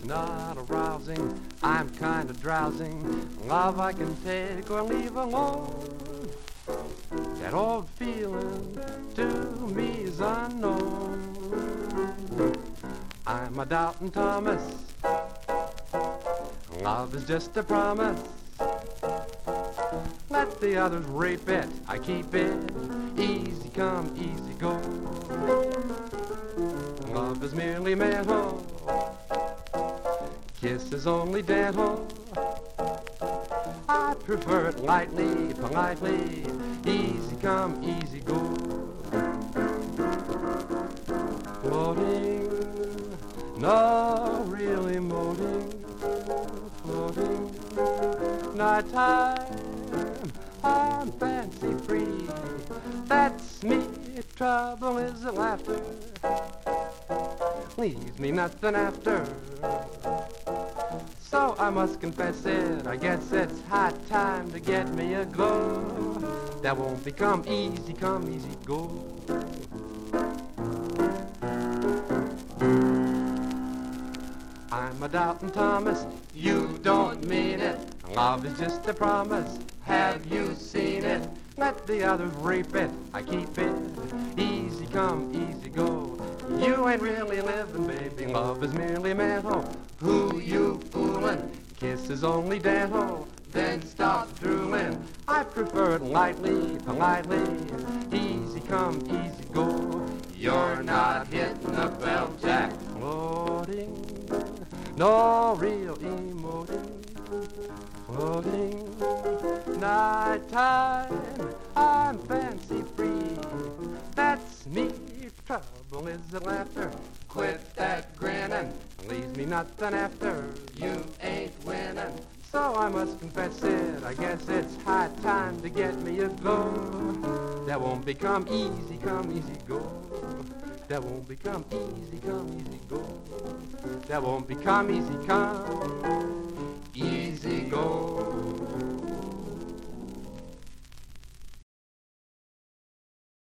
it's not arousing. I'm kind of drowsing. Love I can take or leave alone. That old feeling to me is unknown. I'm a doubting Thomas. Love is just a promise. Let the others rape it, I keep it. Easy come, easy go. Love is merely mental. Kiss is only dental. I prefer it lightly, politely. Easy come, easy go. Floating, no real emoting. Floating, night time, I'm fancy free. That's me, trouble isn't laughter. Leaves me nothing after. So I must confess it, I guess it's high time to get me a glow. That won't become easy, come easy go. I'm a doubting Thomas, you don't mean it. Love is just a promise, have you seen it? Let the others rape it, I keep it. Easy come, easy go. You ain't really living, baby, love is merely mental. Who you foolin'? Kiss is only dental. Then stop drooling. I prefer it lightly, politely. Easy come, easy go. You're not hitting the bell jack. Floating, no real emoting. Floating, night time, I'm fancy free. That's me, trouble isn't laughter. Quit that grinning, leaves me nothing after. You ain't winning, so I must confess it. I guess it's high time to get me a glow. That won't become easy, come easy go. That won't become easy, come easy go. That won't become easy, come